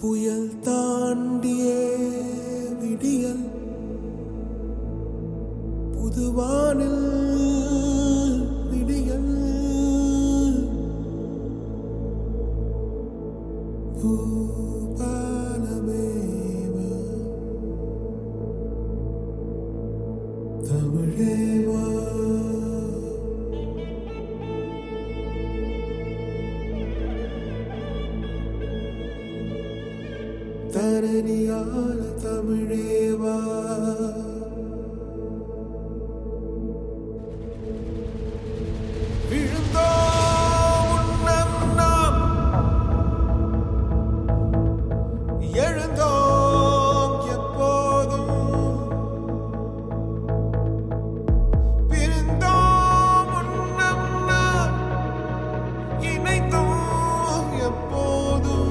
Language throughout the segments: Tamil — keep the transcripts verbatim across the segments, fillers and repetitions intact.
புயல் தாண்டியே விடியல் புதுவானில் விடியல் பூபாலமேவ தமிழேவா தரணியால தமிழேவா விழுந்தோம் உன்னம் நாம் எழுந்தோம் எப்போதும் பிரிந்தோம் உன்னம் நாம் இணைந்தோம் எப்போதும்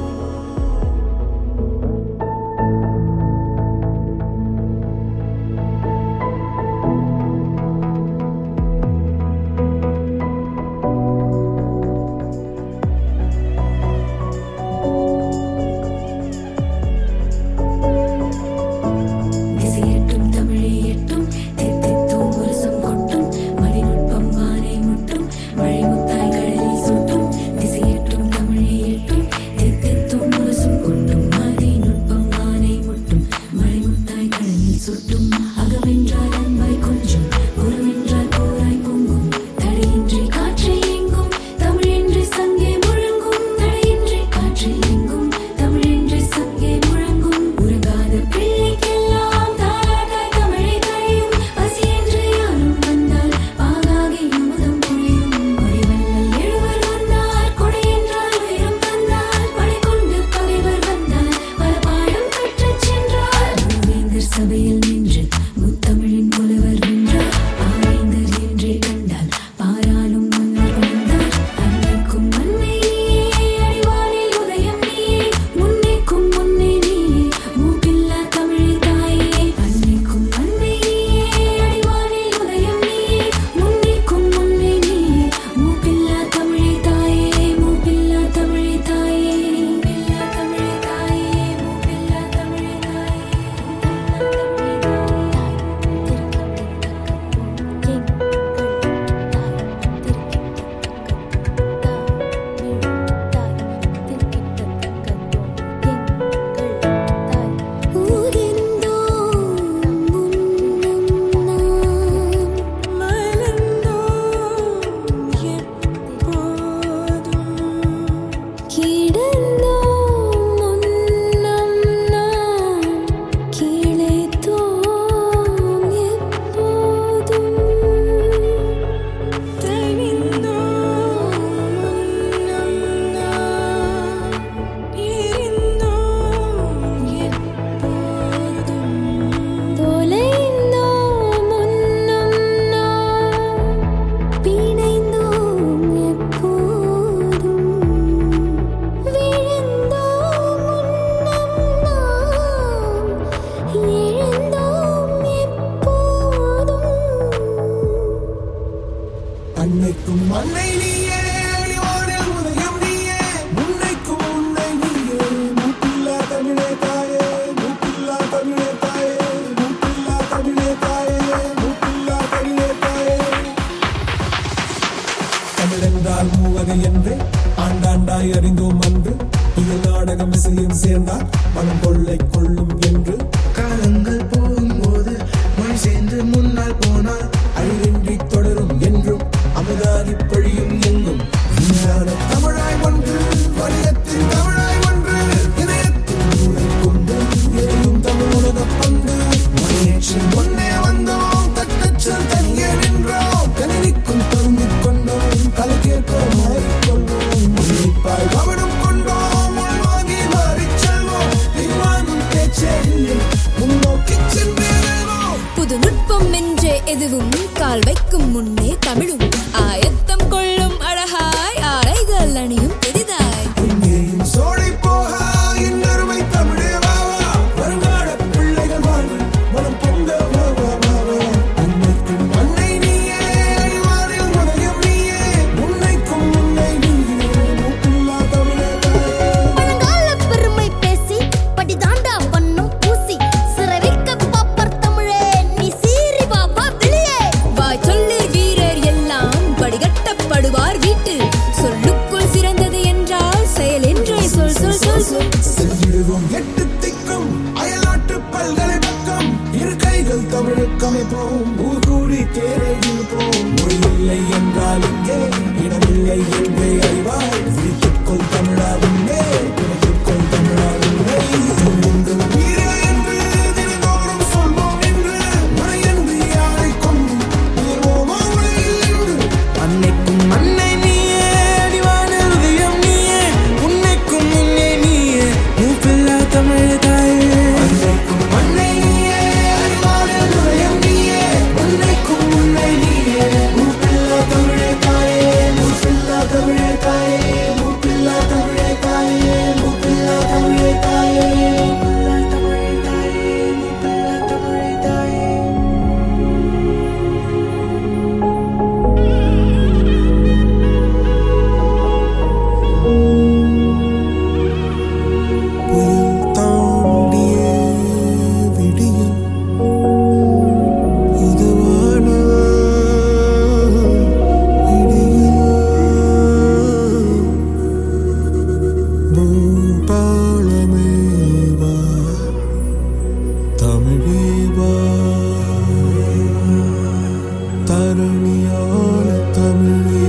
அன்னைக்கும் அன்னை நீயே அடிவானில் உதயம் நீயே முன்னைக்கும் முன்னை நீயே மூப்பில்லா தமிழே தாயே மூப்பில்லா தமிழே தாயே மூப்பில்லா தமிழே தாயே மூப்பில்லா தமிழே தாயே தமிழென்றால் மூவகை என்று ஆண்டாண்டாய் அறிந்தோம் அன்று இதில் நாடகம் இசையும் சேர்ந்தால் பணம் கொள்ளை கொள்ளும் என்று காலங்கள் போகும்போது மொழி சேர்ந்து முன்னால் போனால் அழிவின்றி தொடரும் என்றும் அமுதாகி பொழியும் எங்கும் விஞ்ஞான தமிழாய் ஒன்று வணிகத்தின் தமிழாய் ஒன்று இதயத்தின் நூலை கொண்டு எரியும் தமிழக பந்து மணியேற்றி முன்னே வந்தோம் தட்டச்சல் தனியே நின்றோம் கணினிக்கும் பொருந்திக் கொண்டோம் கலக்கேற்கோம் மாறிக்கொள்வோம் உன்னிப்பாய் கவனம் கொண்டோம் உள்வாங்கி மாறிச் செல்வோம் பின்வாங்கும் பேச்சே இல்லை முன்னோக்கி சென்றே புது நுட்பம் என்றே எதுவும் கால் வைக்க ஊக்கமைப்போம் ஊர் கூடி தேரை இழுப்போம் மொழி இல்லை என்றால் இங்கே இடமில்லை என்றே அறிவாய் விழித்துக்கொள் தமிழா உன்னே விழித்துக்கொள் தமிழா உன்னை எங்கள் வீரே என்று தினந்தோறும் சொல்வோம் என்று முறையன்று யாரை கொண்டு உயர்வோமா உலகில் என்று அன்னைக்கும் அன்னை நீயே அடிவான ஹிருதயம் நீயே உன்னைக்கும் முன்னே நீயே மூப்பில்லா தமிழ் தாயே அன்னைக்கும் அன்னை நீயே அறிவான ஹிருதயம் நீயே உன்னைக்கும் முன்னை நீயே மூப்பில்லா தமிழே தாயே மூப்பில்லா தமிழே தாயே மூப்பில்லா தமிழே தாயே மூப்பில்லா தமிழே தாயே மூப்பில்லா தமிழே தாயே மூப்பில்லா தமிழே தாயே புயல் தாண்டிய விடியல் இதுவான விடியல் பூபாலமே வா தமிழே வா தரணியான தமிழே